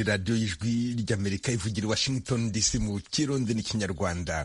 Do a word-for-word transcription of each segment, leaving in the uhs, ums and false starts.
ni radiyo y'ijwi ry'Amerika ivugira i Washington D C mu kirundi n'ikinyarwanda.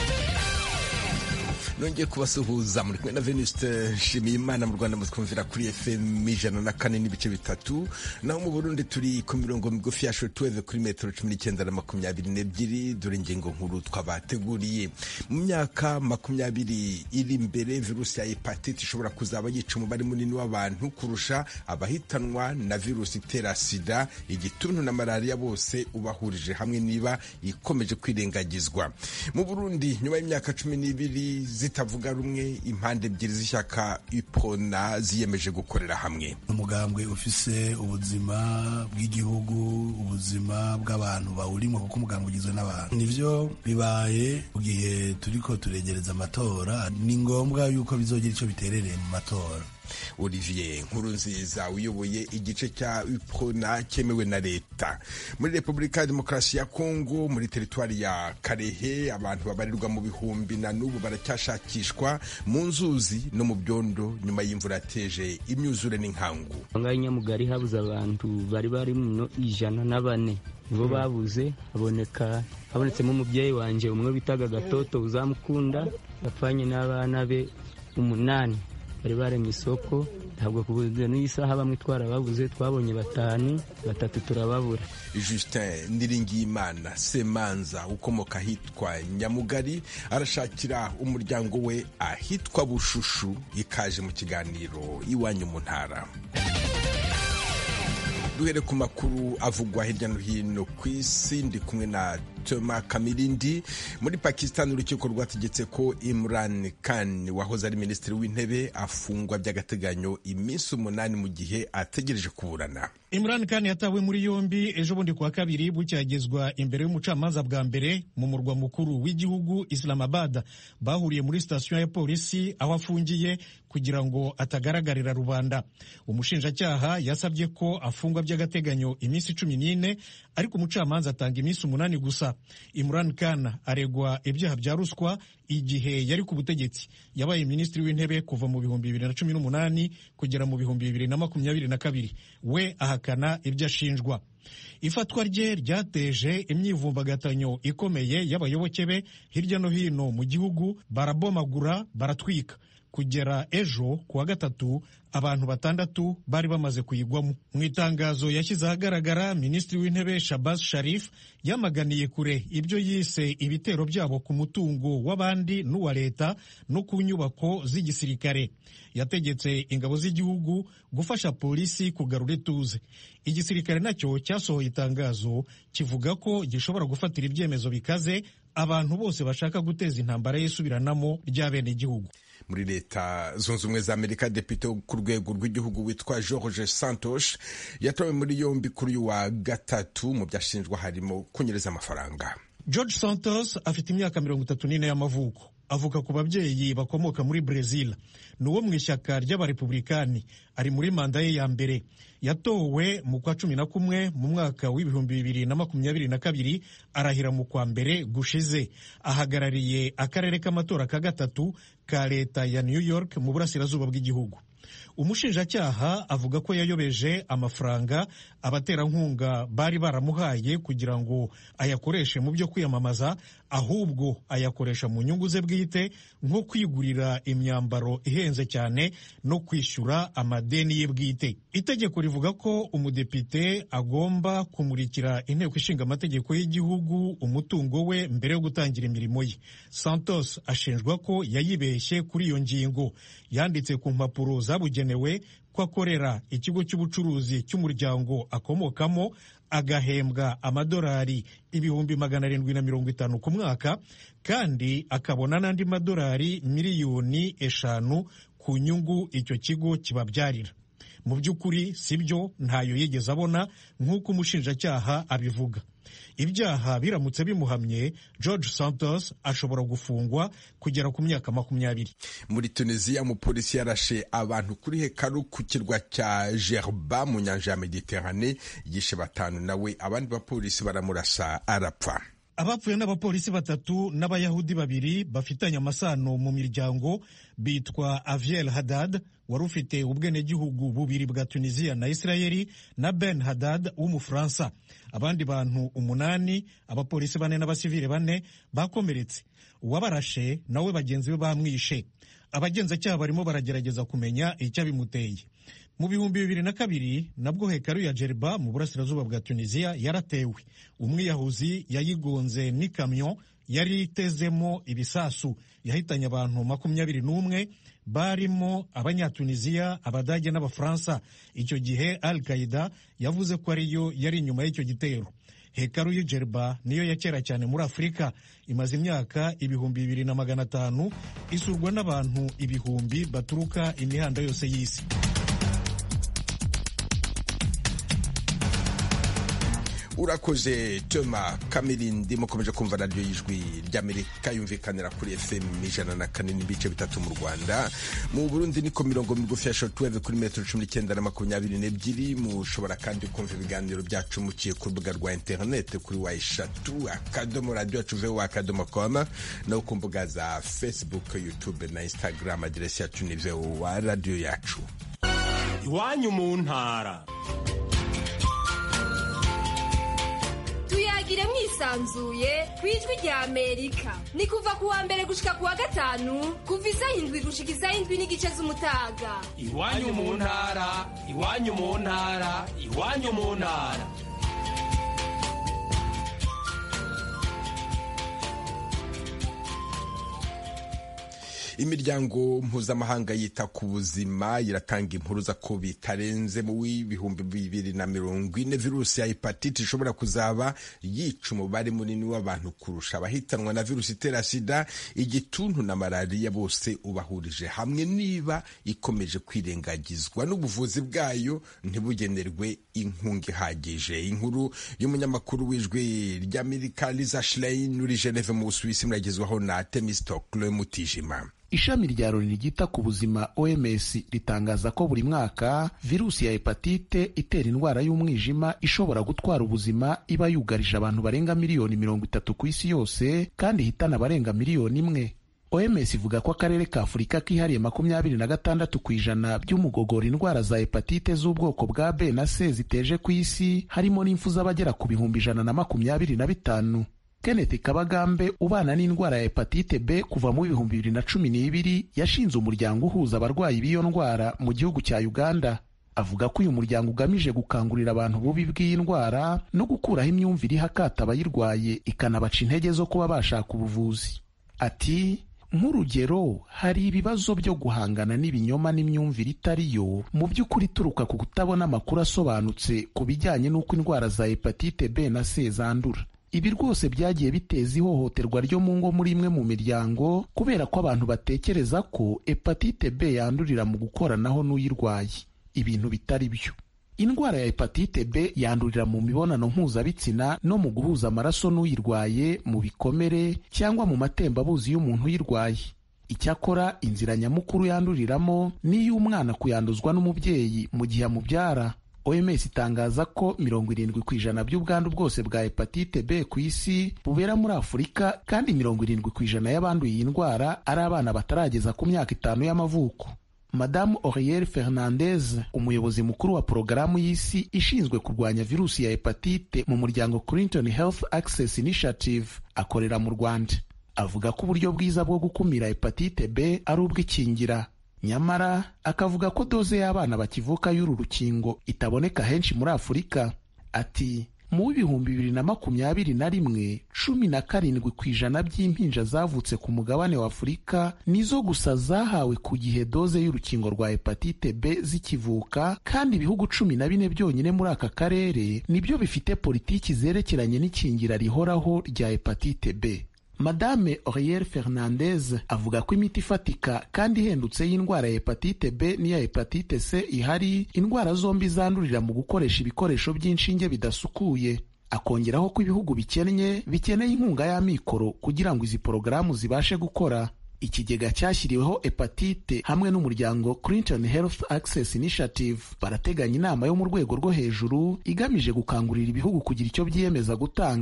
Nongeye kubasuhuza muri kumwe na Venuste Nshimiyimana. Mu Rwanda mutwumvira kuri F M ijana na kane n'ibice bitatu, naho mu Burundi turi ku mirongo migufi ya shortwave kuri metero cumi n'icyenda na makumyabiri n'ebyiri. Dore ingingo nkuru twabateguriye. Mu myaka makumyabiri iri imbere, virusi ya hepatite ishobora kuzaba yica umubare munini w'abantu kurusha abahitanwa na virusi itera sida, igituntu na malaria bose ubahurije hamwe niba ikomeje kwirengagizwa. Mu Burundi nyuma y'imyaka cumi n'ibiri zitavuga rumwe, impande ebyiri z'ishyaka Ipona ziyemeje gukorera hamwe. Umugambwe ufise ubuzima bw'igihugu, ubuzima bw'abantu bawurimo, kuko umugambwe ugizwe n'abantu. Nivyo bibaye mu gihe turiko turegereza amatora, ni ngombwa yuko bizogira ico biterereye mu matora. Olivier Nkurunziza uyoboye igice cya Ipona cyemewe na leta. Muri Repubulika ya Demokarasi ya Kongo, muri teritwari ya Karehe, abantu babarirwa mu bihumbi na n'ubu baracyashakishwa mu nzuzi no mu byondo nyuma y'imvura yateje imyuzure n'inkangu. Ngaho Nyamugari habuze abantu bari bari mu ijana na bane, nibo babuze. Haboneka habonetsemo umubyeyi wanje umwe bitaga Gatoto uzamukunda, yapfanye n'abana be umunani bari baremye isoko. Ntabwo kubuze n'isaha bamwe twara babuze, twabonye batanu, batatu turababura. Justin Ndiringiyimana Semanza ukomoka ahitwa Nyamugari arashakira umuryango we ahitwa Bushushu. Ikaje mu kiganiro Iwanyu mu Ntara. Duhere ku makuru avugwa hirya no hino ku isi, ndi kumwe na Thomas Kamirindi. Muri Pakistan, urukiko rwategetse ko Imran Khan wahoze ari minisitiri w'intebe afungwa by'agateganyo iminsi umunani mu gihe ategereje kuburana. Imran Khan yatawe muri yombi ejo bundi kuwa kabiri, bucyagezwa imbere y'umucamanza bwa mbere mu murwa mukuru w'igihugu Islamabad. Bahuriye muri sitasiyo ya polisi aho afungiye kugira ngo atagaragarira rubanda. Umushinjacyaha yasabye ko afungwa by'agateganyo iminsi cumi n'ine, ariko umucamanza atanga iminsi umunani gusa. Imran Khan aregwa ibyaha bya ruswa igihe yari ku butegetsi. Yabaye minisitiri w'intebe kuva mu bihumbi bibiri na cumi n'umunani kugera mu bihumbi bibiri na makumyabiri na kabiri. We ahakana ibyo ashinjwa. Ifatwa rye ryateje imyivumbagatanyo ikomeye y'abayoboke be hirya no hino mu gihugu. Barabomagura, baratwika. Kugera ejo kuwa gatatu abantu batandatu bari bamaze kuyigwamo. Mu itangazo yashyize ahagaragara, minisitiri w'intebe Shahbaz Sharif yamaganiye kure ibyo yise ibitero byabo ku mutungo w'abandi n'uwa leta no ku nyubako z'igisirikare. Yategetse ingabo z'igihugu gufasha polisi kugarura ituze. Igisirikare nacyo cyasohoye itangazo kivuga ko gishobora gufatira ibyemezo bikaze abantu bose bashaka guteza intambara y'isubiranamo ry'abenegihugu. Muri Leta Zunze Ubumwe za Amerika, depite ku rwego rw'igihugu witwa George Santos yatawe muri yombi kuri uyu wa gatatu. Mu byashinjwa harimo kunyereza amafaranga. George Santos afite imyaka mirongo itatu n'ine y'amavuko. Avuka ku babyeyi bakomoka muri Brazil. Ni uwo mu ishyaka ry'abarepublikani. Ari muri manda ye ya mbere. Yatowe mu kwa cumi na kumwe mu mwaka w'ibihumbi bibiri na makumyabiri na kabiri, arahira mu kwa mbere gushize. Ahagarariye akarere k'amatora ka gatatu ka leta ya New York mu burasirazuba bw'igihugu. Umushinjacyaha avuga ko yayobeje amafaranga abaterankunga bari baramuhaye kugira ngo ayakoreshe mu byo kwiyamamaza, ahubwo ayakoresha mu nyungu ze bwite, nko kwigurira imyambaro ihenze cyane no kwishyura amadeni ye bwite. Itegeko rivuga ko umudepite agomba kumurikira inteko ishinga amategeko y'igihugu umutungo we mbere yo gutangira imirimo ye. Santos ashinjwa ko yayibeshye kuri iyo ngingo. Yanditse ku mpapuro zabugenewe ko akorera ikigo cy'ubucuruzi cy'umuryango akomokamo, agahembwa amadolari ibihumbi magana arindwi na mirongo itanu ku mwaka, kandi akabona n'andi madolari miliyoni eshanu ku nyungu icyo kigo kibabyarira. Mu by'ukuri sibyo, ntayo yigeze abona nk'uko umushinjacyaha abivuga. Ibyaha biramutse bimuhamye, George Santos ashobora gufungwa kugera ku myaka makumyabiri. Muri Tunisia, umupolisi yarashe abantu kuri hekaru ku kirwa cya Jerba mu nyanja ya Mediterane, yishe batanu nawe abandi bapolisi baramurasa arapfa. abapfuye n'abapolisi batatu n'abayahudi babiri bafitanye amasano mu miryango bitwa Aviel Haddad wari ufite ubwenegihugu bubiri bwa Tunisia na Israeli na Ben Haddad w'umufaransa. Abandi bantu umunani, abapolisi bane n'abasivile bane bakomeretse. Uwabarashe nawe bagenzi be bamwishe. Abagenzacyaha barimo baragerageza kumenya icyo bimuteye. Mu bihumbi bibiri na kabiri nabwo hekaru ya Jerba mu burasirazuba bwa Tunisia yaratewe. Umwiyahuzi yayigonze n'ikamyo yari itezemo ibisasu, yahitanye abantu makumyabiri n'umwe barimo Abanyatunisia, Abadage n'Abafaransa. Icyo gihe Al-Qaeda yavuze ko ariyo yari inyuma y'icyo gitero. Hekaru ya Jerba niyo ya kera cyane muri Afurika, imaze imyaka ibihumbi bibiri na magana atanu isurwa n'abantu ibihumbi baturuka imihanda yose y'isi. Urakoze Toma Kamirindi. Mukomeje kumva radio y'ijwi ry'Amerika yumvikanira kuri F M ijana na kane n'ibice bitatu mu Rwanda. Mu Burundi niko mirongo migufi ya shortwave kuri metero cumi n'icyenda na makumyabiri n'ebyiri. Mushobora kandi kumva ibiganiro byacu muciye ku rubuga rwa internet kuri wa eshatu akadomo radio yacu voa akadomo com, no ku mbuga za Facebook, YouTube na Instagram. Aderesi yacu ni voa radio yacu. Iwanyu mu ntara. Tuyagire mwisanzuye kwijwi rya Amerika. Ni kuva kuwa mbere gushika kuwa gatanu kuva isaha indwi gushika isaha indwi n'igice z'umutaga. Iwanyu mu ntara, iwanyu mu ntara, iwanyu mu ntara. Imiryango mpuzamahanga yita ku buzima iratanga impuruza ko bitarenze mu w'ibihumbi bibiri na mirongo ine virusi ya hepatite ishobora kuzaba yica umubare munini w'abantu kurusha abahitanwa na virusi itera sida, igituntu na malariya bose ubahurije hamwe niba ikomeje kwirengagizwa n'ubuvuzi bwayo ntibugenerwe inkunga ihagije. Inkuru y'umunyamakuru w'ijwi ry'Amerika Lisa Schlein uri Geneve mu Busuwisi muragezwaho na Temistokle Mutijima. Ishami rya Loni ryita ku buzima O M S ritangaza ko buri mwaka virusi ya hepatite itera indwara y'umwijima ishobora gutwara ubuzima iba yugarije abantu barenga miliyoni mirongo itatu ku isi yose kandi hitana barenga miliyoni imwe. O M S ivuga ko akarere ka Afurika kihariye makumyabiri na gatandatu ku ijana by'umugogora indwara za hepatite z'ubwoko bwa B na C ziteje ku isi, harimo n'impfu z'abagera ku bihumbi ijana na makumyabiri na bitanu. Kenneth Kabagambe ubana n'indwara ya hepatite B kuva mu bihumbi bibiri na cumi n'ibiri yashinze umuryango uhuza abarwayi b'iyo ndwara mu gihugu cya Uganda. Avuga ko uyu muryango ugamije gukangurira abantu bubi bw'iyi ndwara no gukuraho imyumvire ihakata abayirwaye ikanabaca intege zo kuba bashaka ubuvuzi. Ati nk'urugero, hari ibibazo byo guhangana n'ibinyoma n'imyumvire itariyo mu by'ukuri ituruka ku kutabona amakuru asobanutse ku bijyanye n'uko indwara za hepatite B na C zandura. Ibi rwose byagiye biteza ihohoterwa ryo mu ngo muri imwe mu miryango kubera ko abantu batekereza ko hepatite B yandurira mu gukoranaho n'uyirwaye, ibintu bitari byo. Indwara ya hepatite B yandurira mu mibonano mpuzabitsina no mu guhuza amaraso n'uyirwaye, mu bikomere cyangwa mu matembabuzi y'umuntu uyirwaye. Icyakora inzira nyamukuru yanduriramo ni iy'umwana kuyanduzwa n'umubyeyi mu gihe amubyara. O M S itangaza ko mirongo irindwi ku ijana by'ubwandu bwose bwa hepatite B ku isi bubera muri Afurika, kandi mirongo irindwi ku ijana y'abanduye iyi ndwara ari abana batarageza ku myaka itanu y'amavuko. Madamu Auriel Fernandez, umuyobozi mukuru wa porogaramu y'isi ishinzwe kurwanya virusi ya hepatite mu muryango Clinton Health Access Initiative, akorera mu Rwanda. Avuga ko uburyo bwiza bwo gukumira hepatite B ari ubw'ikingira. Nyamara akavuga ko doze y'abana bakivuka y'uru rukingo itaboneka henshi muri Afurika. Ati mu bihumbi bibiri na makumyabiri na rimwe cumi na karindwi ku ijana by'impinja zavutse ku mugabane wa Afurika nizo gusa zahawe ku gihe doze y'urukingo rwa hepatite B zikivuka, kandi ibihugu cumi na bine byonyine muri aka karere nibyo bifite politiki zerekeranye n'ikingira rihoraho rya hepatite B. Madame Auriel Fernandez avuga ko imiti ifatika kandi ihendutse y'indwara ya hepatite B n'iya hepatite C ihari, indwara zombi zandurira mu gukoresha ibikoresho by'inshinge bidasukuye. Akongeraho ko ibihugu bikennye bikeneye inkunga y'amikoro kugira ngo izi porogaramu zibashe gukora. Ikigega cyashyiriweho hepatite hamwe n'umuryango Clinton Health Access Initiative barateganya inama yo mu rwego rwo hejuru igamije gukangurira ibihugu kugira icyo byiyemeza gutanga.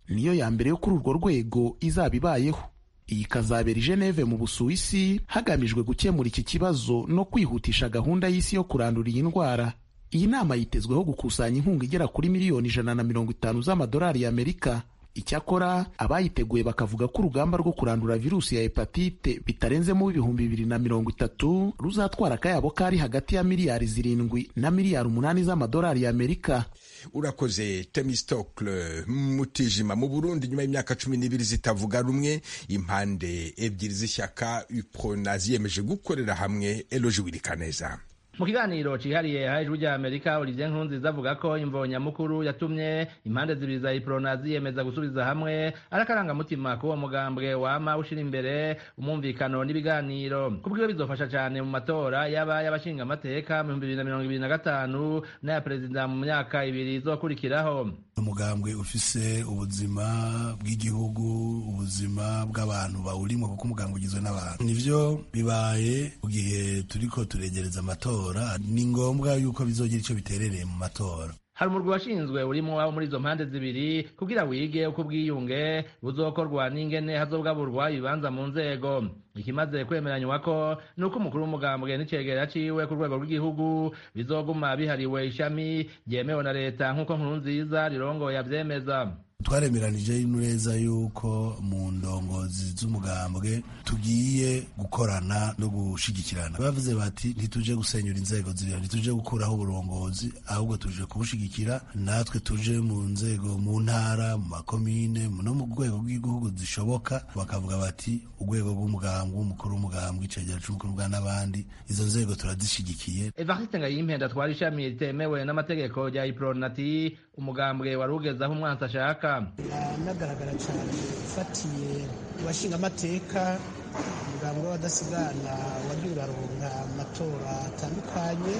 niyo ya mbere yo kuri urwo rwego izaba ibayeho. Iyi ikazabera i Geneve mu Busuwisi hagamijwe gukemura iki kibazo no kwihutisha gahunda y'isi yo kurandura iyi ndwara. Iyi nama yitezweho gukusanya inkunga igera kuri miliyoni ijana na mirongo itanu z'amadolari y'Amerika. Icyakora abayiteguye bakavuga ko urugamba rwo kurandura virusi ya hepatite bitarenze mu ibihumbi bibiri na mirongo itatu ruzatwara akayabo kari hagati ya miliyari zirindwi na miliyari umunani z'amadolari y'Amerika. Urakoze Temistokle Mutijima. Mu Burundi nyuma y'imyaka cumi n'ibiri zitavuga rumwe, impande ebyiri z'ishyaka UPRONA ziyemeje gukorera hamwe. Eloge Wirikaneza. Mu kiganiro cihariye hejuru rya Amerika, Olivier Nkurunziza avuga ko imvo nyamukuru yatumye impande zibiri za UPRONA ziyemeza gusubiza hamwe arakarangamutima k'uwo mugambwe wama ushira imbere umumvikano n'ibiganiro. Kubwiwe bizofasha cyane mu matora yaba y'abashinga amateka mu bihumbi bibiri na mirongo ibiri na gatanu n'aya perezida mu myaka ibiri izokurikiraho. Umugambwe ufise ubuzima bw'igihugu, ubuzima bw'abantu bawurimo, kuko umugambwe ugizwe n'abantu. Nivyo bibaye mu gihe turiko turegereza amatora, ni ngombwa yuko bizogira ico biterereye mu matora. Hari umurwi washinzwe urimo wabo muri izo mpande zibiri kugira wige uko ubwiyunge buzokorwa n'ingene hazobwaburwa ibibanza mu nzego. Ikimaze kwemeranywa ko nuko umukuru w'umugambwe n'icegera ciwe ku rwego rw'igihugu bizoguma bihariwe ishami ryemewe na leta nk'uko Nkurunziza rirongoye yavyemeza. Twaremeranije neza yuko mu ndongozi z'umugambwe tugiye gukorana no gushigikirana. Bavuze bati ntituje gusenyura inzego ziriho, ntituje gukuraho uburongozi, ahubwo tuje kubushigikira. Natwe tuje mu nzego, mu ntara, mu makomine no mu rwego rw'igihugu zishoboka. Bakavuga bati urwego rw'umugambwe, umukuru w'umugambwe, icegera c'umukuru w'umugambwe n'abandi, izo nzego turazishigikiye. Evariste Ngayimpenda twari ishami ritemewe n'amategeko rya UPRONA ati umugambwe warugezaho umwansi ashaka. Nagaragara cyane ufatiye abashinga amateka, umugambwe w'abadasigana wagiye uraronka amatora atandukanye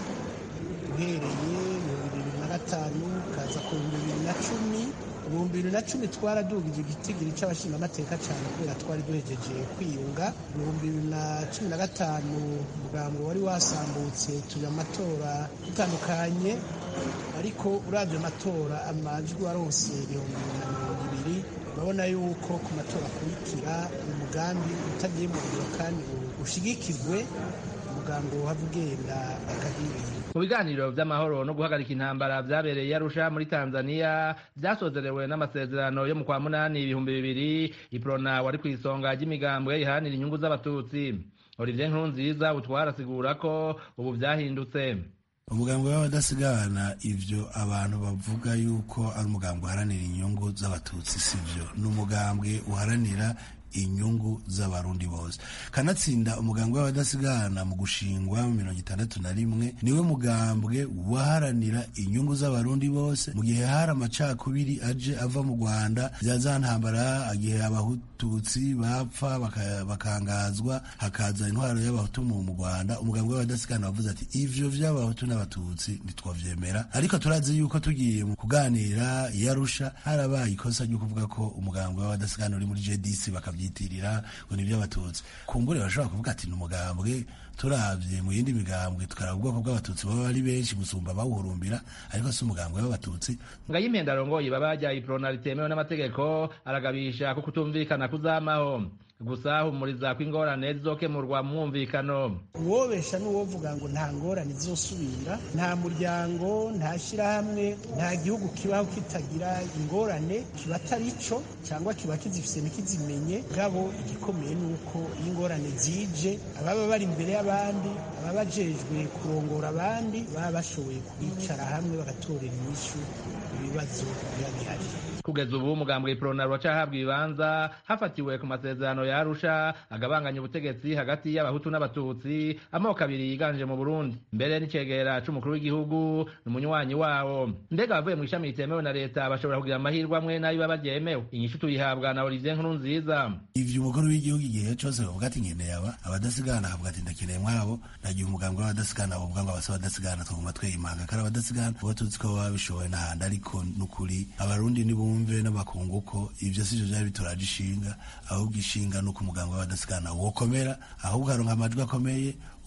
uhereye mu bibiri na gatanu kaza ku bibiri na cumi. Mu bibiri na cumi twaradugije igitigiri c'abashinga amateka cyane kubera twari duhejeje kwiyunga. Mu bibiri na cumi na gatanu umugambwe wari wasambutse turi amatora dutandukanye, ariko uravye amatora amajwi warose ibihumbi bibiri na mirongo ibiri. Urabona yuko ku matora akurikira umugambi utagiye mu biro kandi ushigikirwe, umugambi wohava ugenda bakagirira. Mu biganiro vy'amahoro no guhagarika intambara vyabereye Arusha muri Tanzania vyasozerewe n'amasezerano yo mu kwa munani ibihumbi bibiri, UPRONA wari kw'isonga ry'imigambwe iharanira inyungu z'abatutsi. Olivier Nkurunziza utwara asigura ko ubu vyahindutse. Umugambwe w'abadasigana ivyo abantu bavuga yuko ari umugambwe uharanira inyungu z'abatutsi sivyo, n'umugambwe uharanira inyungu z'abarundi bose. Kanatsinda umugambwe w'abadasigana mu gushingwa mu mirongo itandatu na rimwe niwe mugambwe waharanira inyungu z'abarundi bose. Mu gihe hari amacakubiri aje ava mu Rwanda vya ntambara, igihe abahututsi bapfa bakangazwa hakaza intwaro y'abahutu mu Rwanda, umugambwe w'abadasigana wavuze ati ivyo vy'abahutu n'abatutsi ntitwavyemera. Ariko turazi yuko tugiye mu kuganira yarusha harabaye ikosa ryo kuvuga ko umugambwe w'abadasigana uri muri J D C baka byitirira ngo ni by'abatutsi. Kumbure bashobora kuvuga ati n'umugambwe, turavye mu yindi migambwe tukaraba ubwoko bw'abatutsi baba ari benshi gusumba bawuhurumbira, ariko si umugambwe w'abatutsi. Ngayimpenda arongoye babajya UPRONA ritemewe n'amategeko aragabisha ko kutumvikana kuzamaho. Gusa humuriza ko ingorane zizokemurwa mu mwumvikano. Uwobesha n'uwovuga ngo nta ngorane zizosubira, nta muryango, nta shirahamwe, nta gihugu kibaho kitagira ingorane, kiba atari ico cyangwa kiba kizifise ntikizimenye. Gabo igikomeye nuko ingorane zije ababa bari imbere y'abandi, ababa bajejwe kurongora abandi baba bashoboye kwicara hamwe bagatorera inyishu ibibazo biba bihari. Kugeza ubu umugambwe UPRONA uracahabwa ibibanza hafatiwe ku masezerano ya Arusha agabanganya ubutegetsi hagati y'abahutu n'abatutsi, amoko abiri yiganje mu Burundi. Mbere n'icegera c'umukuru w'igihugu n'umunywanyi wawo. Mbega bavuye mu ishami ritemewe na leta bashobora kugira amahirwe amwe nayo baba byemewe. Inyishu tuyihabwa na Olivier Nkurunziza. Ivyo umukuru w'igihugu igihe cyose bavuga ati nkeneye aba abadasigana, avuga ati ndakeneye mwabo, nagiye umugambwe w'abadasigana bavuga ngo abasaba abadasigana twumva tweyimanga kara abadasigana uwo tuzi ko babishoboye n'ahandi. Ariko n'ukuri abarundi nibumve n'abakungu ko ivyo sivyo vyari bituraje ishinga, ahubwo ishinga nuko umugambwe w'abadasigana wokomera, ahubwo aronka amajwi akomeye,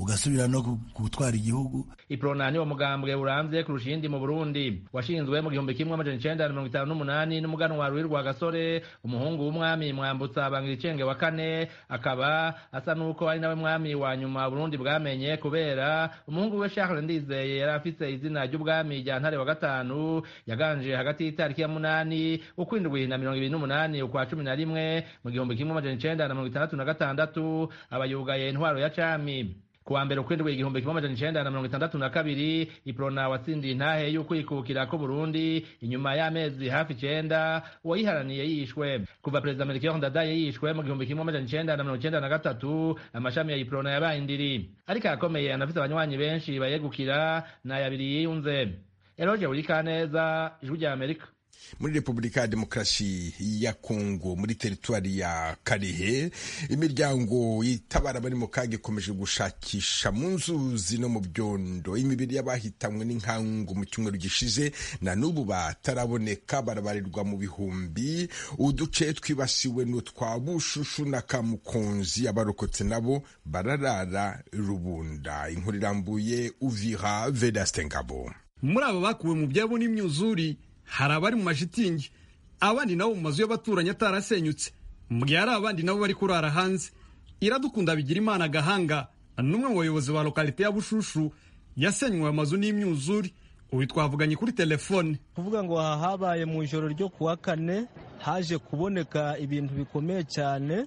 ugasubira no gutwara igihugu. Iprona ni wo mugambwe uramvye kurusha iyindi mu Burundi, washinzwe mu gihumbi kimwe amajana icenda na mirongo itanu n'umunani n'umuganwa Rwirwa Rwagasore, umuhungu w'umwami Mwambutsa Bangiricenge wa kane, akaba asa nuko ari nawe mwami wa nyuma Burundi bwamenye, kubera umuhungu we Charles Ndizeye yari afise izina ry'ubwami rya Ntare wa gatanu, yaganje hagati y'itariki ya munani ukwindwi na mirongo ibiri n'umunani ukwa cumi na rimwe mu gihumbi kimwe amajana icenda na mirongo itandatu na gatandatu, abayugaye intwaro ya cami. Kuwa mbere ukwindwi igihumbi kimwe amajana icenda na mirongo itandatu na kabiri, Iprona watsindiye intahe y'ukwikukira ko Burundi inyuma y'amezi hafi icenda uwayiharaniye yishwe. Kuva Perezida Melchior Ndadaye yishwe mu gihumbi kimwe amajana icenda na mirongo icenda na gatatu, amashami ya Iprona yabaye indiri, ariko akomeye anafise abanywanyi benshi bayegukira n'ayabiri yiyunze. Eloge Burikaneza, Ijwi rya Amerika. Muri Repubulika ya Demokarasi ya Kongo, muri teritwari ya Kalehe, imiryango itabara bari mu kaga ikomeje gushakisha mu nzuzi no mu byondo imibiri y'abahitanwe n'inkangu mu cyumweru gishize, na n'ubu bataraboneka, barabarirwa mu bihumbi. Uduce twibasiwe n'utwa Bushushu na Kamukonzi, abarokotse nabo bararara Rubunda. Inkuru irambuye Uvira, Vedaste Ngabo. Muri abo bakuwe mu byabo n'imyuzuri, hari abari mu mashitingi, abandi nabo mu mazu y'abaturanyi atarasenyutse, mu gihe hari abandi nabo bari kurara hanze. Iradukunda Bigirimana Gahanga, n'umwe mu bayobozi ba lokalite ya Bushushu yasenywe amazu n'imyuzuri, ubu twavuganye kuri telefone. Kuvuga ngo aha habaye mu ijoro ryo kuwa kane, haje kuboneka ibintu bikomeye cyane,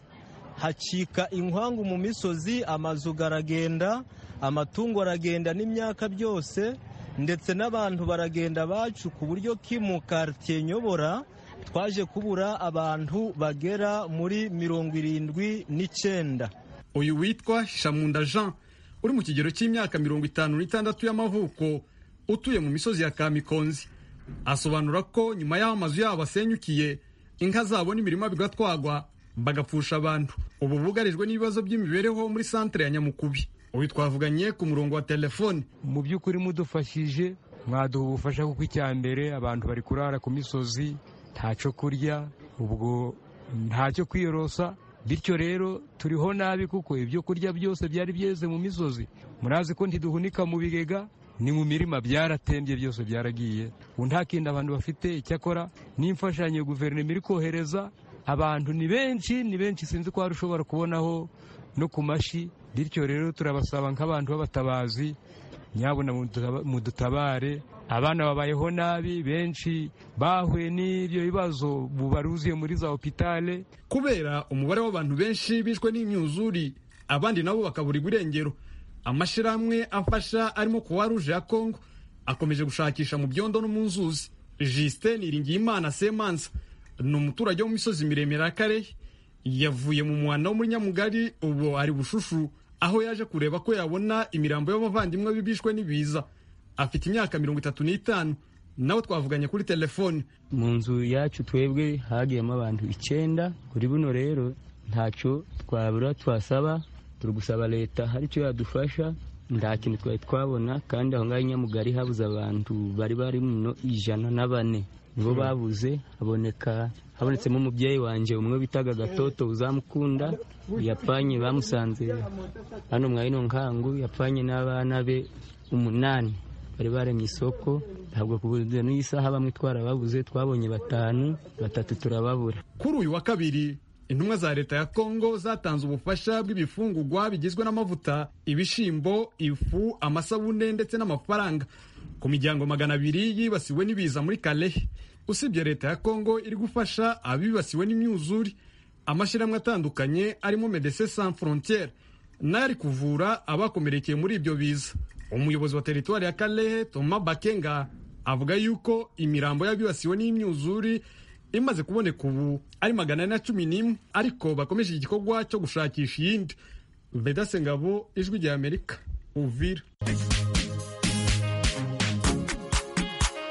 hacika inkwangu mu misozi, amazu garagenda, amatungo aragenda n'imyaka byose, ndetse n'abantu baragenda bacu, ku buryo ki mu quartier Nyobora twaje kubura abantu bagera muri mirongo irindwi n'icenda. Uyu witwa Shamunda Jean, uri mu kigero cy'imyaka mirongo itanu n'itandatu y'amavuko, utuye mu misozi ya Kamikonzi, asobanura ko nyuma y'aho amazu yabo asenyukiye, inka zabo n'imirima bigatwagwa, bagapfusha abantu. Ubu bugarijwe n'ibibazo by'imibereho muri santere ya Nyamukubi. Uyu twavuganye ku murongo wa telefone. Mu by'ukuri mudufashije, mwaduha ubufasha, kuko icyambere abantu bari kurara ku misozi, ntacyo kurya, ubwo ntacyo kwiyorosa, bityo rero turiho nabi kuko ibyo kurya byose byari byeze mu misozi. Murazi ko ntiduhunika mu bigega, ni mu mirima byaratembye, byose byaragiye. Ubu nta kindi abantu bafite. Icyakora n'imfashanyo guverinoma iri kohereza, abantu ni benshi, ni benshi, sinzi ko hari ushobora kubonaho no ku mashi. Bityo rero turabasaba nk'abantu b'abatabazi, nyabona mudutabare. Abana babayeho nabi, benshi bahuye n'ibyo bibazo bubaruziye muri za hopitale. Kubera umubare w'abantu benshi bishwe n'imyuzuri, abandi nabo bakabura irengero, amashirahamwe afasha arimo Croix Rouge ya Kongo akomeje gushakisha mu byondo no mu nzuzi. Justin Iringiyimana Semanza ni umuturage wo mu misozi miremire ya Kalehe, yavuye mu mwana wo muri Nyamugari, ubu ari Bushushu, aho yaje kureba ko yabona imirambo y'abavandimwe bibishwe n'ibiza. Afite imyaka mirongo itatu n'itanu, nawe twavuganye kuri telefone. Mu nzu yacu twebwe hagiyemo abantu icenda. Kuri buno rero ntacyo twabura, twasaba, turi gusaba leta hari icyo yadufasha. Nta kintu twari twabona, kandi aho ngaho Nyamugari habuze abantu bari bari muno ijana na bane, nibo babuze. Haboneka habonetsemo umubyeyi wanje umwe bitaga Gatoto Uzamukunda, yapfanye, bamusanze hano mwa ino nkangu, yapfanye n'abana be umunani bari baremye isoko. Ntabwo kubuze n'isaha bamwe twarababuze, twabonye batanu, batatu turababura. Kuri uyu wa kabiri, intumwa za leta ya Kongo zatanze ubufasha bw'ibifungurwa bigizwe n'amavuta, ibishimbo, ifu, amasabune ndetse n'amafaranga ku miryango magana abiri yibasiwe n'ibiza muri Kalehe. Usibye leta ya Kongo iri gufasha abibasiwe n'imyuzuri, amashyirahamwe atandukanye arimo Médecins Sans Frontières nayo ari kuvura abakomerekeye muri ibyo biza. Umuyobozi wa teritwari ya Kalehe, Thomas Bakenga, avuga yuko imirambo y'abibasiwe n'imyuzuri imaze kuboneka ubu ari magana ane na cumi n'imwe, ariko bakomeje igikorwa cyo gushakisha iyindi. Vedaste Ngabo, Ijwi rya Amerika, Uvira.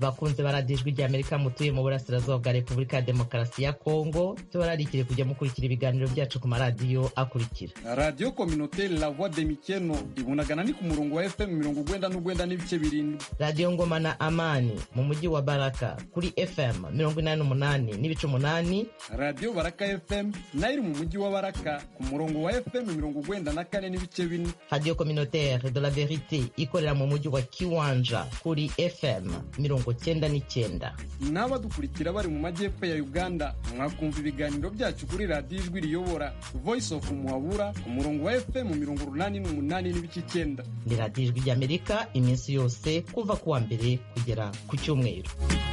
bakunze baradijwe rya Amerika mutuye mu burasirazuba bwa Repubulika ya Demokarasi ya Kongo tubararikire kujya mukurikira ibiganiro byacu ku maradiyo akurikira: Radio Communautaire La Voix de Mikeno ibunagana ni ku murongo wa F M mirongo ugwenda n'ugwenda n'ibice birindwi. Radio Ngoma na Amani mu mujyi wa Baraka kuri F M mirongo inani n'umunani n'ibice umunani. Radio Baraka F M nayo iri mu mujyi wa Baraka ku murongo wa F M mirongo ugwenda na kane n'ibice bine. Radio Communautaire de la Verite ikorera mu mujyi wa Kiwanja kuri F M mirongo cyenda n'icyenda. N'abadukurikira bari mu majyepfo ya Uganda mwakumva ibiganiro byacu kuri Radio Ijwi Riyobora Voice of Muhabura ku murongo wa F M mirongo urunani n'umunani n'ibice icyenda. Ni Radio Ijwi ry'Amerika iminsi yose kuva kuwa mbere kugera ku cyumweru.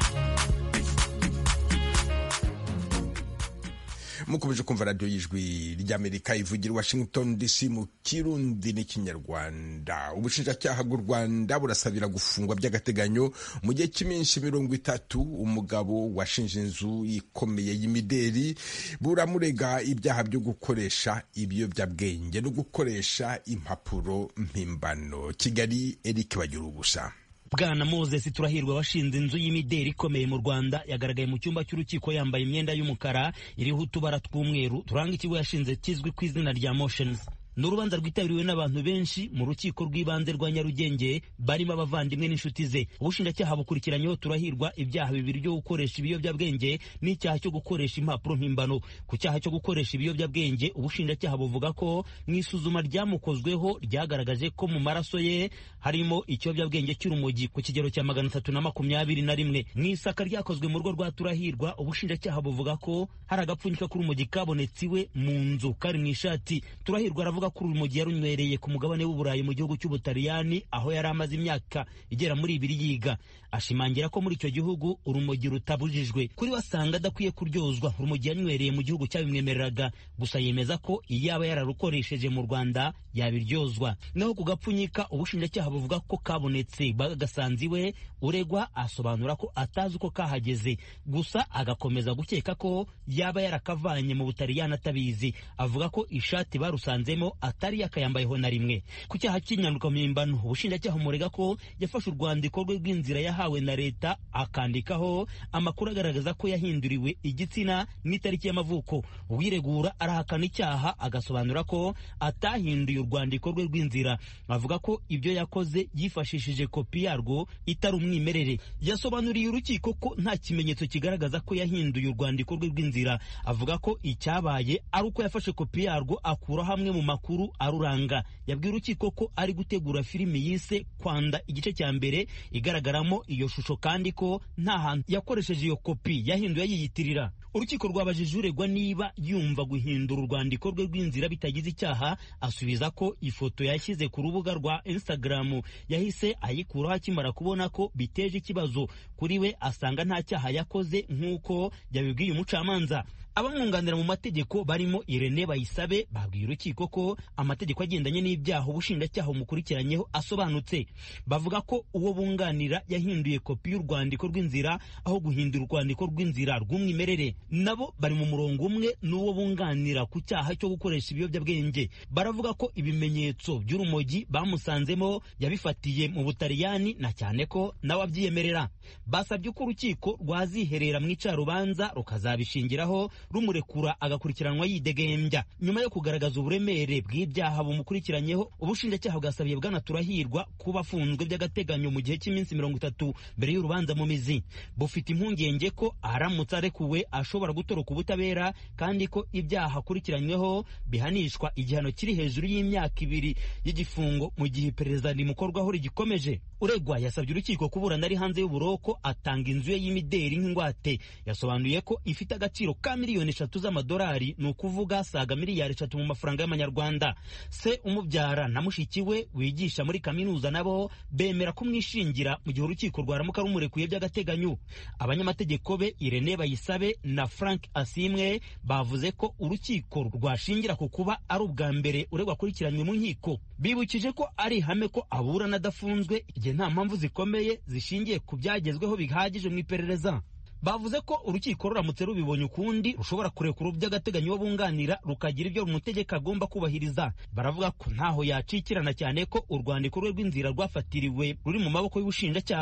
mukomeje kumva radio y'Ijwi ry'Amerika ivugira Washington D C mu Kirundi n'ikinyarwanda. Ubushinjacyaha bw'u Rwanda burasabira gufungwa by'agateganyo mu gihe cy'iminsi mirongo itatu umugabo washinje inzu ikomeye y'imideri, buramurega ibyaha byo gukoresha ibiyobyabwenge no gukoresha impapuro mpimbano. Kigali, Eric Bagirubusa. Bwana Moses Turahirwa washinze inzu y'imideri ikomeye mu Rwanda yagaragaye mu cyumba cy'urukiko yambaye imyenda y'umukara iriho utubara tw'umweru turanga ikigo yashinze kizwi ku izina rya Motions. N'urubanza rwitabiriwe n'abantu benshi mu rukiko rw'ibanze rwa Nyarugenge barimo abavandimwe n'inshuti ze. Ubushinjacyaha bukurikiranyeho Turahirwa ibyaha bibiri byo gukoresha ibiyobyabwenge n'icyaha cyo gukoresha impapuro mpimbano. Ku cyaha cyo gukoresha ibiyobyabwenge ubushinjacyaha buvuga ko mu isuzuma ryamukozweho ryagaragaje ko mu maraso ye harimo ikiyobyabwenge cy'urumogi ku kigero cya magana atatu na makumyabiri na rimwe. Mu isaka ryakozwe mu rugo rwa Turahirwa ubushinjacyaha buvuga ko hari agapfunyika k'urumogi kabonetse iwe mu nzu kari mu ishati. Turahirwa aravuga ko urumogi yarunywereye ku mugabane w'Uburayi mu gihugu cy'Ubutaliyani aho yari amaze imyaka igera muri ibiri yiga. Ashimangira ko muri icyo gihugu urumogi rutabujijwe. Kuri wasanga adakwiye kuryozwa urumogi yanywereye mu gihugu cyabimwemereraga, gusa yemeza ko iyaba yararukoresheje mu Rwanda yabiryozwa. Naho ku gapfunyika ubushinjacyaha buvuga ko kabonetse bagasanze iwe, uregwa asobanura ko atazi uko kahageze, gusa agakomeza gukeka ko yaba yarakavanye mu Butaliyani atabizi. Avuga ko ishati barusanzemo atari yakayambayeho na rimwe. Ku cyaha cy'inyanduka mpimbano ubushinjacyaha umurega ko yafashe urwandiko rwe rw'inzira yahawe na leta akandikaho amakuru agaragaza ko yahinduriwe igitsina n'itariki y'amavuko. Uwiregura arahakana icyaha agasobanura ko atahinduye urwandiko rwe rw'inzira. Avuga ko ibyo yakoze yifashishije kopi yarwo itari umwimerere. Yasobanuriye urukiko ko nta kimenyetso kigaragaza ko yahinduye urwandiko rwe rw'inzira. Avuga ko icyabaye ari uko yafashe kopi yarwo akura hamwe mu makuru aruranga. Yabwiye urukiko ko ari gutegura filimi yise Kwanda igice cya mbere igaragaramo iyo shusho kandi ko nta hantu yakoresheje iyo kopi yahinduye yiyitirira. Urukiko rwabajije uregwa niba yumva guhindura urwandiko rwe rw'inzira bitagize icyaha, asubiza ko ifoto yashyize ku rubuga rwa Instagram yahise ayikuraho akimara kubona ko biteje ikibazo kuri we. Asanga nta cyaha yakoze nk'uko yabibwiye umucamanza. Abamwunganira mu mategeko barimo Irene Bayisabe babwiye urukiko ko amategeko agendanye n'ibyaha ubushinjacyaha umukurikiranyeho asobanutse. Bavuga ko uwo bunganira yahinduye kopi y'urwandiko rw'inzira aho guhindura urwandiko rw'inzira rw'umwimerere. Nabo bari mu murongo umwe n'uwo bunganira ku cyaha cyo gukoresha ibiyobyabwenge. Baravuga ko ibimenyetso by'urumogi bamusanzemo yabifatiye mu Butaliyani na cyane ko nawe abyiyemerera. Basabye ko urukiko rwaziherera mu icarubanza rukazabishingiraho rumurekura agakurikiranwa yidegembya. Nyuma yo kugaragaza uburemere bw'ibyaha bumukurikiranyeho ubushinjacyaha bwasabiye Bwana Turahirwa kuba afunzwe by'agateganyo mu gihe cy'iminsi mirongo itatu mbere y'urubanza mu mizi. Bufite impungenge ko aramutse arekuwe ashobora gutoroka ubutabera kandi ko ibyaha akurikiranyweho bihanishwa igihano kiri hejuru y'imyaka ibiri y'igifungo mu gihe iperereza rimukorwaho rigikomeje. Uregwa yasabye urukiko kuburana ari hanze y'uburoko atanga inzu ye y'imideri nk'ingwate. Yasobanuye ko ifite agaciro ka miliyoni eshatu z'amadolari, ni ukuvuga saga miliyari eshatu mu mafaranga y'amanyarwanda. Se umubyara na mushiki we wigisha muri kaminuza nabo bemera kumwishingira mu gihe urukiko rwaramuka rumurekuye by'agateganyo. Abanyamategeko be Irene Bayisabe na Frank Asimwe bavuze ko urukiko rwashingira ku kuba ari ubwa mbere uregwa akurikiranywe mu nkiko. Bibukije ko ari ihame ko aburana adafunzwe igihe nta mpamvu zikomeye zishingiye ku byagezweho bihagije mu iperereza. Bavuze ko urukiko ruramutse rubibonye ukundi rushobora kurekura by'agateganyo bunganira rukagira ibyo umutegeka agomba kubahiriza. Baravuga ko ntaho yacikirana cyane ko urwandiko rwe rw'inzira rwafatiriwe ruri mu maboko y'ubushinjacyaha.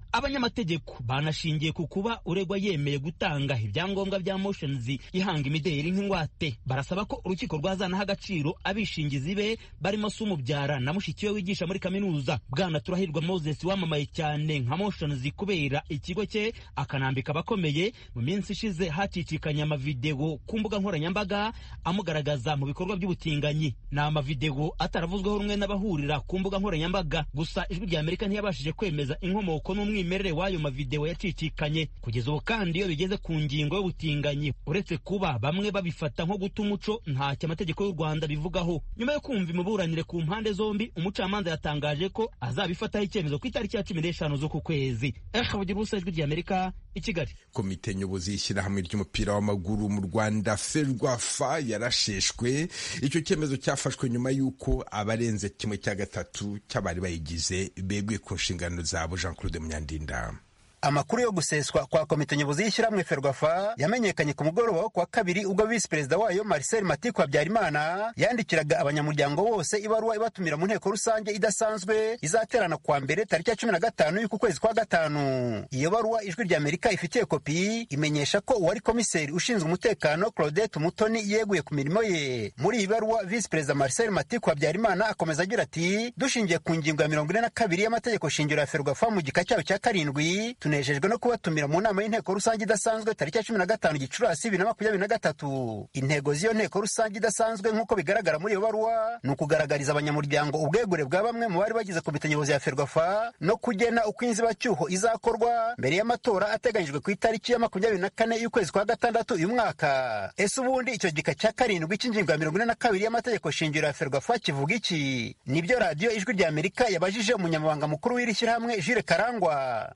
abanyamategeko banashingiye ku kuba uregwa yemeye gutanga ibyangombwa bya Motions ihanga imideli nk'ingwate. Barasaba ko urukiko rwazanaho agaciro abishingizi be barimo se umubyara na mushiki we wigisha muri kaminuza Bwana Turahirwa Moses wamamaye cyane nka Motions kubera ikigo cye akanambika abakomeye. Mu minsi ishize hacicikanye amavideo ku mbuga nkoranyambaga amugaragaza mu bikorwa by'ubutinganyi. Ni amavideo ataravuzweho rumwe n'abahurira ku mbuga nkoranyambaga, gusa ijwi rya Amerika ntiyabashije kwemeza inkomoko n'umwimerere w'ayo mavideo yacicikanye. Kugeza ubu kandi iyo bigeze ku ngingo y'ubutinganyi, uretse kuba bamwe babifata nko guta umuco, ntacyo amategeko y'u Rwanda bivugaho. Nyuma yo kumva imiburanire ku mpande zombi, umucamanza yatangaje ko azabifataho icyemezo ku itariki ya cumi n'eshanu z'uku kwezi. Ekabugirusa, ijwi rya Amerika, i Kigali. Komite nyobozi y'ishyirahamwe ry'umupira w'amaguru mu Rwanda Ferwafa yarasheshwe. Icyo cyemezo cyafashwe nyuma y'uko abarenze kimwe cya gatatu cy'abari bayigize beguye ku nshingano zabo. Jean Claude Munyandinda. Amakuru yo guseswa kwa komite nyobozi y'ishyirahamwe Ferwafa yamenyekanye ku mugoroba wo kuwa kabiri ubwo visi perezida wayo Marcel Matiko Habyarimana yandikiraga abanyamuryango bose ibaruwa ibatumira mu nteko rusange idasanzwe izaterana kuwa mbere tariki ya cumi na gatanu y'uku kwezi kwa gatanu. Iyo baruwa ijwi rya Amerika ifitiye kopi imenyesha ko uwari komiseri ushinzwe umutekano Claudette Umutoni yeguye ku mirimo ye. Muri iyi baruwa visi perezida Marcel Matiko Habyarimana akomeza agira ati, dushingiye ku ngingo ya mirongo ine na kabiri y'amategeko shingiro ya Ferwafa mu gika cyayo cya karindwi, tunejejwe no kubatumira mu nama y'inteko rusange idasanzwe tariki ya cumi na gatanu Gicurasi bibiri na makumyabiri na gatatu. Intego z'iyo nteko rusange idasanzwe nk'uko bigaragara muri iyo baruwa ni ukugaragariza abanyamuryango ubwegure bwa bamwe mu bari bagize komite nyobozi ya Ferwafa no kugena uko inzibacyuho izakorwa mbere y'amatora ateganyijwe ku itariki ya makumyabiri na kane y'ukwezi kwa gatandatu uyu mwaka. Ese ubundi icyo gika cya karindwi cy'ingingo ya mirongo ine na kabiri y'amategeko shingiro ya Ferwafa kivuga iki? Nibyo radiyo ijwi rya Amerika yabajije umunyamabanga mukuru w'iri shyirahamwe Jules Karangwa.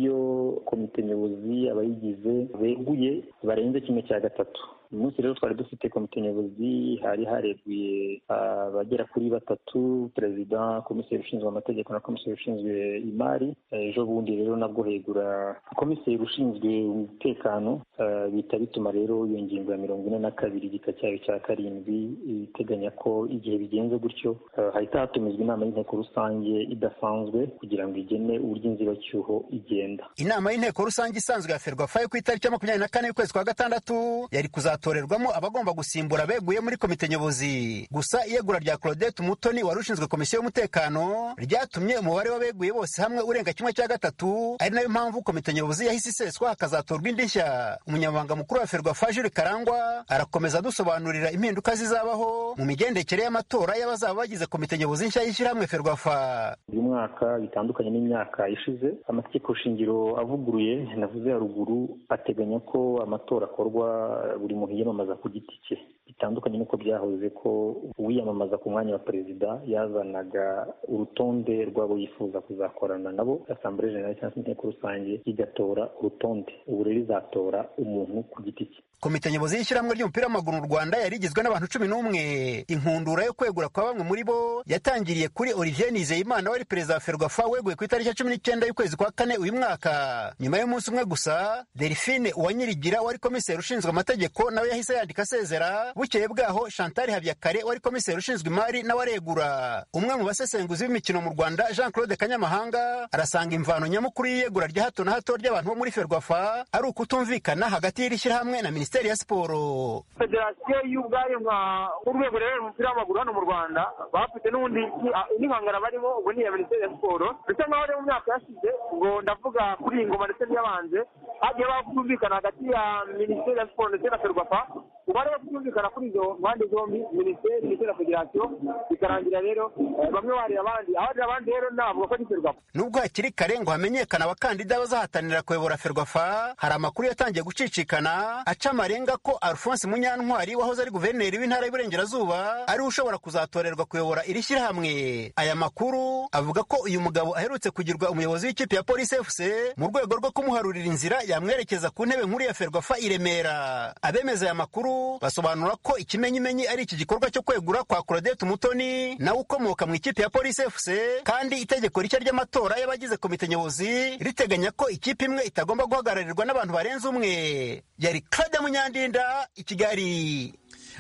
Iyo komite nyobozi abayigize beguye barenze kimwe cya gatatu. Uyu munsi rero twari dufite komite nyobozi, hari hareguye abagera kuri batatu, perezida, komiseri ushinzwe amategeko na komiseri ushinzwe imari. Ejo bundi rero nabwo hegura komiseri ushinzwe umutekano, bita bituma rero iyo ngingo ya mirongo ine na kabiri igika cyayo cya karindwi iteganya ko igihe bigenze gutyo hahita hatumizwa inama y'inteko rusange idasanzwe kugira ngo igene uburyo inzibacyuho igenda. Inama y'inteko rusange isanzwe ya Ferwafa yo ku itariki ya makumyabiri na kane y'ukwezi kwa gatandatu yari kuzatorerwamo abagomba gusimbura beguye muri komite nyobozi. Gusa iyegura rya Claudette Umutoni wari ushinzwe komisiyo y'umutekano ryatumye umubare w'abeguye bose hamwe urenga kimwe cya gatatu, ari nayo mpamvu komite nyobozi yahise iseswa hakazatorwa indi nshya. Umunyamabanga mukuru wa Ferwafa Jules Karangwa arakomeza adusobanurira impinduka zizabaho mu migendekere y'amatora y'abazaba bagize komite nyobozi nshya y'ishyirahamwe Ferwafa. Uyu mwaka bitandukanye n'imyaka ishize, amategeko shingiro avuguruye navuze haruguru ateganya ko amatora akorwa buri muntu yiyamamaza ku giti cye, bitandukanye n'uko byahoze ko uwiyamamaza ku mwanya wa perezida yazanaga urutonde rw'abo yifuza kuzakorana nabo, asambure generale cyangwa inteko rusange igatora urutonde. Ubu rero izatora umuntu ku giti cye. Komite nyobozi y'ishyirahamwe ry'umupira w'amaguru mu Rwanda yari igizwe n'abantu cumi n'umwe. Inkundura yo kwegura kwa bamwe muri bo yatangiriye kuri Olivier Nizeyimana wari perezida wa Ferwafa weguye ku itariki ya cumi n'icyenda y'ukwezi kwa kane uyu mwaka. Nyuma y'umunsi umwe gusa, Delphine Uwanyirigira wari komiseri ushinzwe amategeko nawe yahise yandika asezera. Bukeye bwaho Chantal Habyakare wari komiseri ushinzwe imari nawe aregura. Umwe mu basesenguzi b'imikino mu Rwanda, Jean Claude Kanyamahanga, arasanga imvano nyamukuru y'iyegura rya hato na hato ry'abantu bo muri Ferwafa ari ukutumvikana hagati y'iri shyirahamwe na Minisiteri ya Siporo. Federasiyo y'ubwayo nka urwego rero umupira w'amaguru hano mu Rwanda bafite n'ubundi n'ihangara barimo ubwo ni iya Minisiteri ya Siporo. Bisa nkaho rero mu myaka yashize, ngo ndavuga kuri iyi ngoma ndetse n'iyabanje, hagiye bakumvikana hagati ya Minisiteri ya Siporo ndetse na Ferwafa. Ubu rero bakumvikana kuri izo mpande zombi, Minisiteri ndetse na Federasiyo, bikarangira rero bamwe barira abandi, abarira abandi rero ntabwo ko ari Ferwafa. Nubwo hakiri kare ngo hamenyekana abakandida bazahatanira kuyobora Ferwafa, hari amakuru yatangiye gucicikana aca amarenga ko Alphonse Munyantwari wahoze ari guverineri w'intara y'Iburengerazuba ari ushobora kuzatorerwa kuyobora iri shyirahamwe. Aya makuru avuga ko uyu mugabo aherutse kugirwa umuyobozi w'ikipe ya Police F C mu rwego rwo kumuharurira inzira yamwerekeza ku ntebe nkuru ya Ferwafa i Remera. Abemeza aya makuru basobanura ko ikimenyimenyi ari iki gikorwa cyo kwegura kwa Claudette Umutoni nawe ukomoka mu ikipe ya Police F C, kandi itegeko rishya ry'amatora y'abagize komite nyobozi riteganya ko ikipe imwe itagomba guhagararirwa n'abantu barenze umwe. Yari Claude Munyandinda, i Kigali.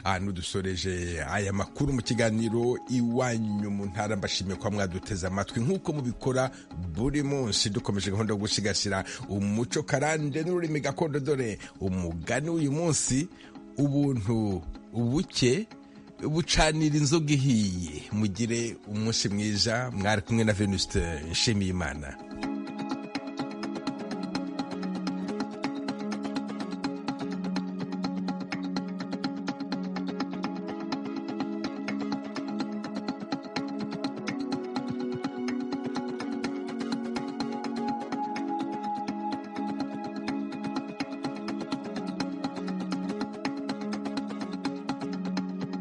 ahantu dusoreje aya makuru mu kiganiro iwanyu mu ntara. Mbashimiye kwa mwaduteze amatwi nk'uko mubikora buri munsi, dukomeje gahunda yo gusigasira umuco karande n'ururimi gakondo. Dore umugani w'uyu munsi: ubuntu buke bucanira inzoga ihiye. Mugire umunsi mwiza. Mwari kumwe na Venuste Nshimiyimana.